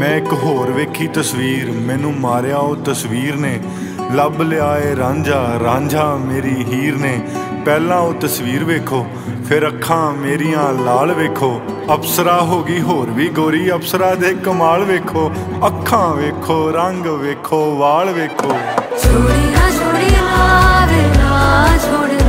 मैं एक होर वेखी तस्वीर, मैनू मारिया ओ तस्वीर ने। लभ लिया ए रांझा, रांझा मेरी हीर ने। पहला ओ तस्वीर वेखो, फिर अखां मेरियां लाल वेखो। अप्सरा हो गई होर भी गोरी, अप्सरा दे कमाल वेखो। अखां वेखो, रंग वेखो, वाल वेखो। छोड़ी ना वे ना छोड़